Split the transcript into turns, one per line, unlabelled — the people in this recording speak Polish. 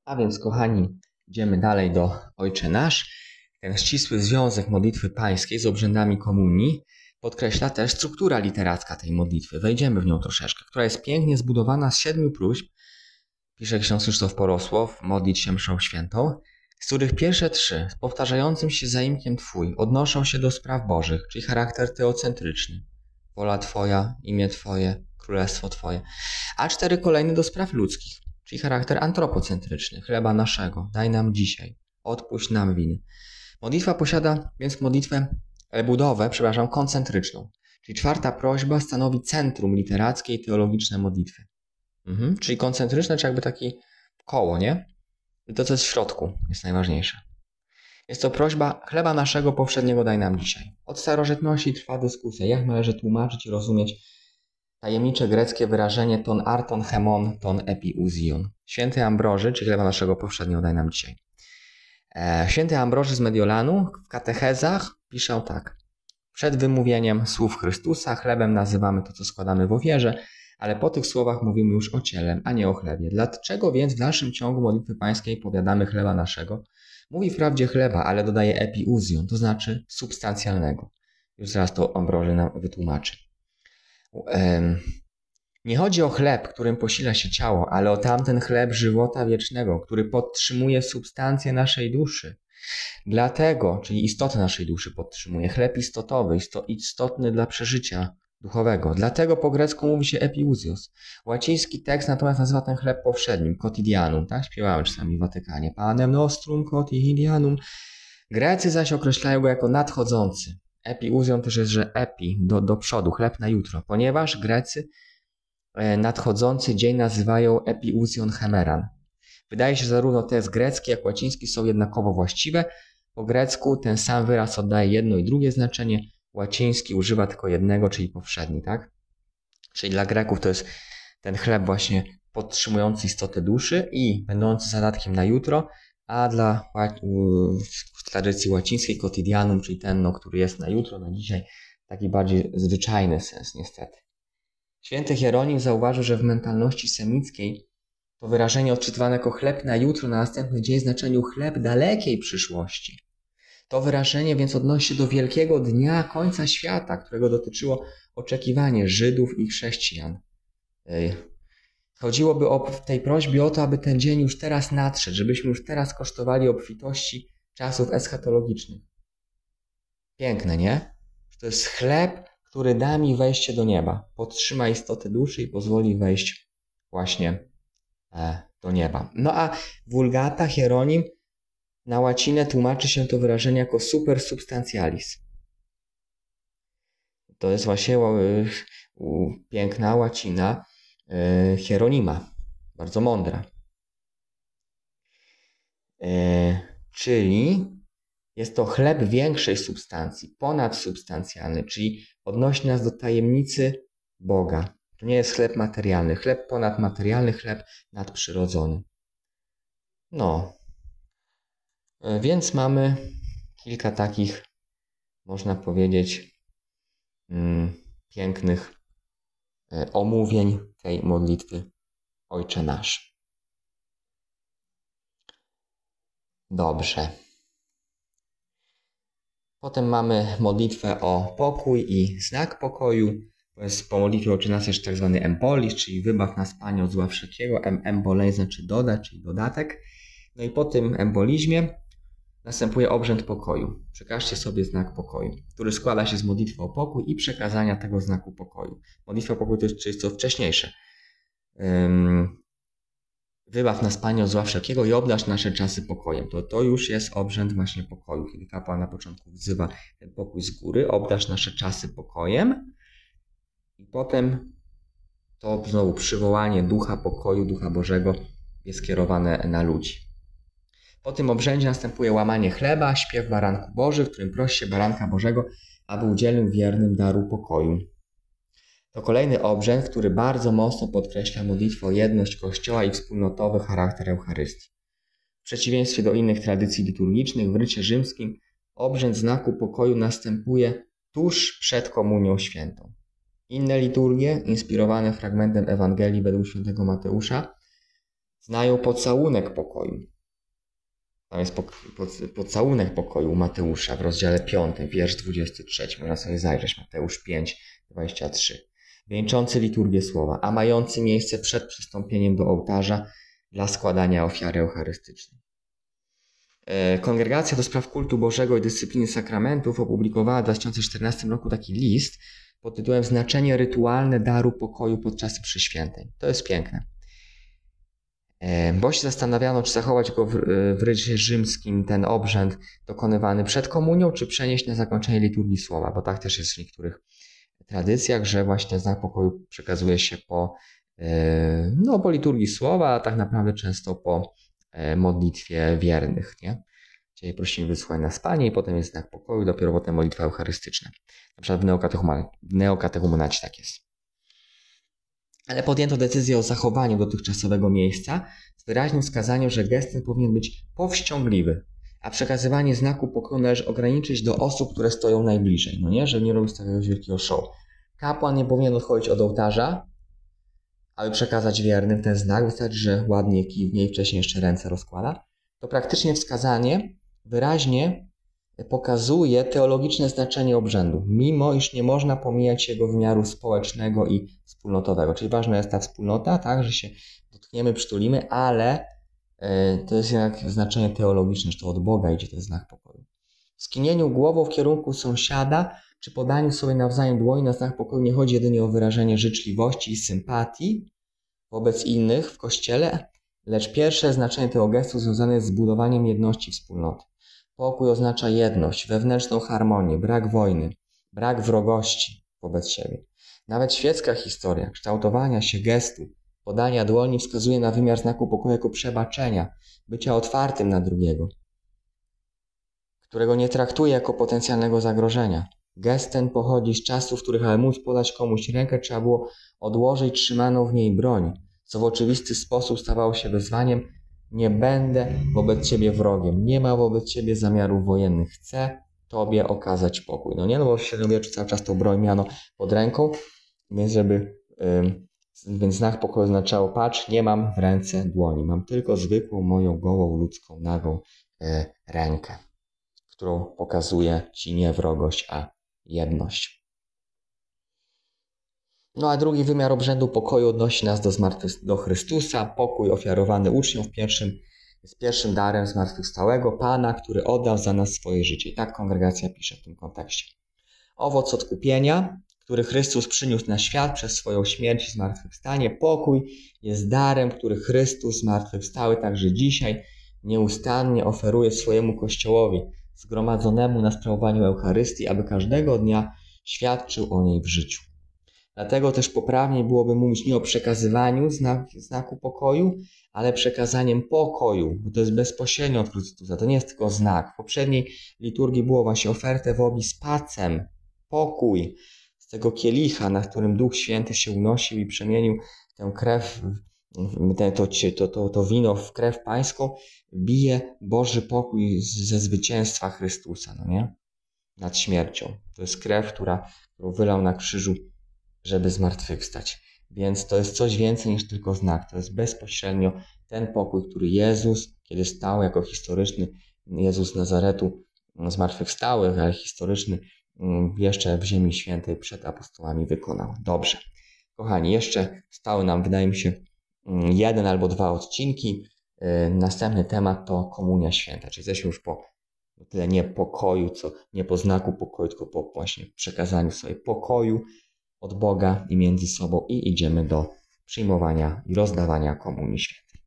A więc, kochani, idziemy dalej do Ojcze Nasz. Ten ścisły związek modlitwy pańskiej z obrzędami komunii podkreśla też struktura literacka tej modlitwy. Wejdziemy w nią troszeczkę, która jest pięknie zbudowana z 7 próśb, pisze ksiądz Krzysztof Porosłow, modlić się mszą świętą, z których pierwsze 3 z powtarzającym się zaimkiem Twój odnoszą się do spraw bożych, czyli charakter teocentryczny. Wola Twoja, imię Twoje, królestwo Twoje. A 4 kolejne do spraw ludzkich, czyli charakter antropocentryczny. Chleba naszego, daj nam dzisiaj, odpuść nam winy. Modlitwa posiada więc budowę koncentryczną. Czyli 4 prośba stanowi centrum literackiej i teologicznej modlitwy. Czyli koncentryczne, czy jakby takie koło, nie? I to, co jest w środku, jest najważniejsze. Jest to prośba chleba naszego powszedniego daj nam dzisiaj. Od starożytności trwa dyskusja, jak należy tłumaczyć i rozumieć tajemnicze greckie wyrażenie ton arton hemon ton epiuzion. Święty Ambroży, czyli chleba naszego powszedniego daj nam dzisiaj. Święty Ambroży z Mediolanu w katechezach pisze tak. Przed wymówieniem słów Chrystusa chlebem nazywamy to, co składamy w ofierze, ale po tych słowach mówimy już o ciele, a nie o chlebie. Dlaczego więc w dalszym ciągu modlitwy pańskiej powiadamy chleba naszego? Mówi wprawdzie chleba, ale dodaje epiuzion, to znaczy substancjalnego. Już zaraz to Ambroży nam wytłumaczy. Nie chodzi o chleb, którym posila się ciało, ale o tamten chleb żywota wiecznego, który podtrzymuje substancję naszej duszy. Dlatego, czyli istotę naszej duszy podtrzymuje, chleb istotowy, istotny dla przeżycia duchowego. Dlatego po grecku mówi się epiuzios. Łaciński tekst natomiast nazywa ten chleb powszednim, quotidianum, tak? Śpiewałem czasami w Watykanie. Panem nostrum quotidianum. Grecy zaś określają go jako nadchodzący. Epiuzion też jest, że epi, do przodu, chleb na jutro, ponieważ Grecy nadchodzący dzień nazywają epiuzion hemeran. Wydaje się, że zarówno tekst grecki, jak łaciński są jednakowo właściwe. Po grecku ten sam wyraz oddaje jedno i drugie znaczenie. Łaciński używa tylko jednego, czyli powszedni, tak? Czyli dla Greków to jest ten chleb właśnie podtrzymujący istotę duszy i będący zadatkiem na jutro, a dla w tradycji łacińskiej quotidianum, czyli ten, który jest na jutro, na dzisiaj, taki bardziej zwyczajny sens niestety. Święty Hieronim zauważył, że w mentalności semickiej to wyrażenie odczytywane jako chleb na jutro, na następny dzień w znaczeniu chleb dalekiej przyszłości. To wyrażenie więc odnosi się do wielkiego dnia końca świata, którego dotyczyło oczekiwanie Żydów i chrześcijan. Chodziłoby w tej prośbie o to, aby ten dzień już teraz nadszedł, żebyśmy już teraz kosztowali obfitości czasów eschatologicznych. Piękne, nie? To jest chleb, który da mi wejście do nieba, podtrzyma istotę duszy i pozwoli wejść właśnie do nieba. No a Vulgata, Hieronim, na łacinę tłumaczy się to wyrażenie jako super substantialis. To jest właśnie piękna łacina Hieronima, bardzo mądra. Czyli jest to chleb większej substancji, ponadsubstancjalny, czyli odnosi nas do tajemnicy Boga. To nie jest chleb materialny, chleb ponadmaterialny, chleb nadprzyrodzony. Więc mamy kilka takich, można powiedzieć, pięknych omówień tej modlitwy Ojcze Nasz. Dobrze. Potem mamy modlitwę o pokój i znak pokoju. To jest po modlitwie Ojcze Nasz jeszcze tak zwany embolis, czyli wybaw nas Panie od zła wszelkiego. Embolej znaczy dodać, czyli dodatek. No i po tym embolizmie następuje obrzęd pokoju. Przekażcie sobie znak pokoju, który składa się z modlitwy o pokój i przekazania tego znaku pokoju. Modlitwa o pokój to jest co wcześniejsze. Wybaw nas Panie od zła wszelkiego i obdarz nasze czasy pokojem. To już jest obrzęd właśnie pokoju, kiedy kapłan na początku wzywa ten pokój z góry, obdarz nasze czasy pokojem i potem to znowu przywołanie ducha pokoju, ducha Bożego jest skierowane na ludzi. Po tym obrzędzie następuje łamanie chleba, śpiew baranku Boży, w którym prosi się baranka Bożego, aby udzielił wiernym daru pokoju. To kolejny obrzęd, który bardzo mocno podkreśla modlitwę o jedność Kościoła i wspólnotowy charakter Eucharystii. W przeciwieństwie do innych tradycji liturgicznych w rycie rzymskim obrzęd znaku pokoju następuje tuż przed Komunią Świętą. Inne liturgie, inspirowane fragmentem Ewangelii według świętego Mateusza, Znają pocałunek pokoju. Tam jest pocałunek pokoju u Mateusza w rozdziale 5, wiersz 23. Można sobie zajrzeć. Mateusz 5, 23. Wieńczący liturgię słowa, a mający miejsce przed przystąpieniem do ołtarza dla składania ofiary eucharystycznej. Kongregacja do Spraw Kultu Bożego i Dyscypliny Sakramentów opublikowała w 2014 roku taki list pod tytułem Znaczenie rytualne daru pokoju podczas mszy świętej. To jest piękne. Bo się zastanawiano, czy zachować go w rycie rzymskim, ten obrzęd dokonywany przed komunią, czy przenieść na zakończenie liturgii słowa, bo tak też jest w niektórych tradycjach, że właśnie znak pokoju przekazuje się po liturgii słowa, a tak naprawdę często po modlitwie wiernych, nie? Czyli prosimy wysłuchaj na spanie i potem jest znak pokoju, dopiero potem modlitwa eucharystyczna. Na przykład w neokatechumenacie tak jest. Ale podjęto decyzję o zachowaniu dotychczasowego miejsca z wyraźnym wskazaniem, że gest ten powinien być powściągliwy, a przekazywanie znaku pokoju należy ograniczyć do osób, które stoją najbliżej. No nie, że nie robić jakiegoś wielkiego show. Kapłan nie powinien odchodzić od ołtarza, aby przekazać wiernym ten znak. Wystarczy, że ładnie kiwnie i wcześniej jeszcze ręce rozkłada. To praktycznie wskazanie wyraźnie pokazuje teologiczne znaczenie obrzędu, mimo iż nie można pomijać jego wymiaru społecznego i wspólnotowego. Czyli ważna jest ta wspólnota, tak, że się dotkniemy, przytulimy, ale to jest jednak znaczenie teologiczne, że to od Boga idzie ten znak pokoju. W skinieniu głową w kierunku sąsiada, czy podaniu sobie nawzajem dłoni na znak pokoju nie chodzi jedynie o wyrażenie życzliwości i sympatii wobec innych w Kościele, lecz pierwsze znaczenie tego gestu związane jest z budowaniem jedności wspólnoty. Pokój oznacza jedność, wewnętrzną harmonię, brak wojny, brak wrogości wobec siebie. Nawet świecka historia kształtowania się gestu, podania dłoni wskazuje na wymiar znaku pokoju jako przebaczenia, bycia otwartym na drugiego, którego nie traktuje jako potencjalnego zagrożenia. Gest ten pochodzi z czasów, w których aby móc podać komuś rękę, trzeba było odłożyć trzymaną w niej broń, co w oczywisty sposób stawało się wyzwaniem. Nie będę wobec ciebie wrogiem, nie ma wobec ciebie zamiarów wojennych, chcę tobie okazać pokój. No nie, no bo w średniowieczu cały czas tą broń miano pod ręką, więc znak pokoju oznaczało, patrz, nie mam w ręce dłoni, mam tylko zwykłą moją gołą, ludzką, nagą rękę, którą pokazuje ci nie wrogość, a jedność. No a drugi wymiar obrzędu pokoju odnosi nas do Chrystusa. Pokój ofiarowany uczniom jest pierwszym darem zmartwychwstałego Pana, który oddał za nas swoje życie. I tak kongregacja pisze w tym kontekście. Owoc odkupienia, który Chrystus przyniósł na świat przez swoją śmierć i zmartwychwstanie. Pokój jest darem, który Chrystus zmartwychwstały także dzisiaj nieustannie oferuje swojemu Kościołowi zgromadzonemu na sprawowaniu Eucharystii, aby każdego dnia świadczył o niej w życiu. Dlatego też poprawniej byłoby mówić nie o przekazywaniu znaku pokoju, ale przekazaniem pokoju, bo to jest bezpośrednio od Chrystusa, to nie jest tylko znak. W poprzedniej liturgii było właśnie ofertę vobis pacem, pokój z tego kielicha, na którym Duch Święty się unosił i przemienił tę krew, to wino w krew pańską, bije Boży pokój ze zwycięstwa Chrystusa, no nie? Nad śmiercią. To jest krew, którą wylał na krzyżu, żeby zmartwychwstać. Więc to jest coś więcej niż tylko znak. To jest bezpośrednio ten pokój, który Jezus, kiedy stał jako historyczny Jezus z Nazaretu, zmartwychwstały, ale historyczny jeszcze w Ziemi Świętej przed apostołami wykonał. Dobrze. Kochani, jeszcze stały nam, wydaje mi się, 1 albo 2 odcinki. Następny temat to Komunia Święta. Czyli jesteśmy już po tyle nie pokoju, nie po znaku pokoju, tylko po właśnie przekazaniu sobie pokoju od Boga i między sobą i idziemy do przyjmowania i rozdawania Komunii Świętej.